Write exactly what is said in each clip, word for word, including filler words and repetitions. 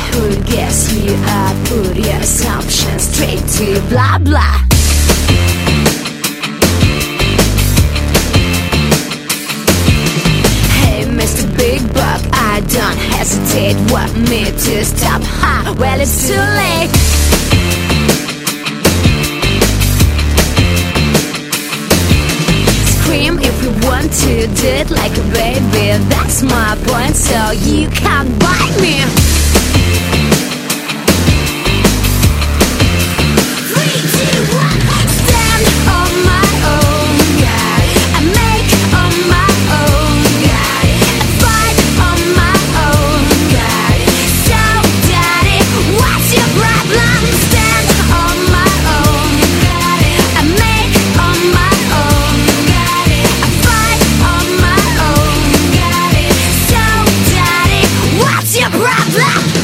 who guess you are? Put your assumptions straight to blah blah. Hey Mister Big Buck, I don't hesitate. Want me to stop? Ha, well it's too late. Scream if you want to, do it like a baby. That's my point, so you can't bite me. Three, two, one, stand on my own, yeah. I make on my own, yeah. I fight on my own, yeah. So daddy, what's your problem? Stand on my own, yeah. I make on my own, yeah. I fight on my own, yeah. So daddy, what's your problem?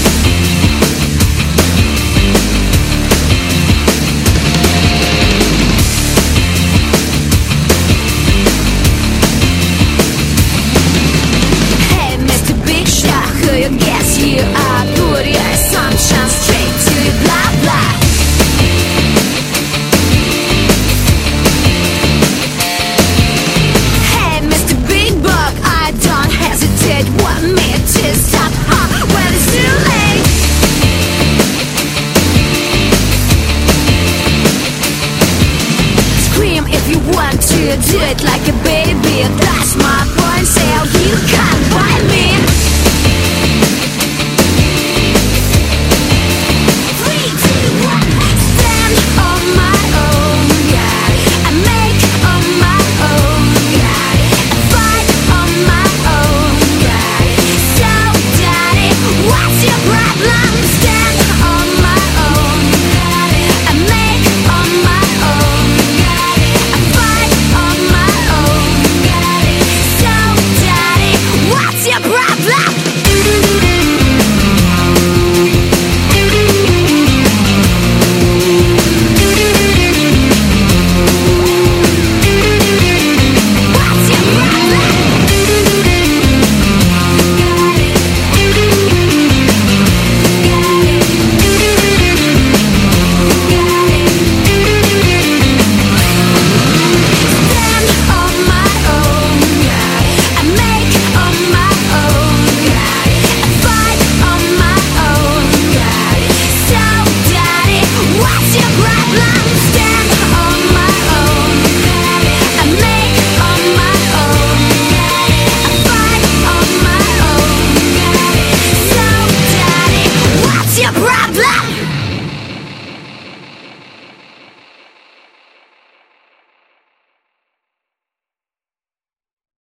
You guess you are, put your assumptions straight to blah blah. Hey Mister Big Buck, I don't hesitate. Want me to stop? Huh? Well it's too late. Scream if you want to, do it like a baby. That's my point, so you can't find me.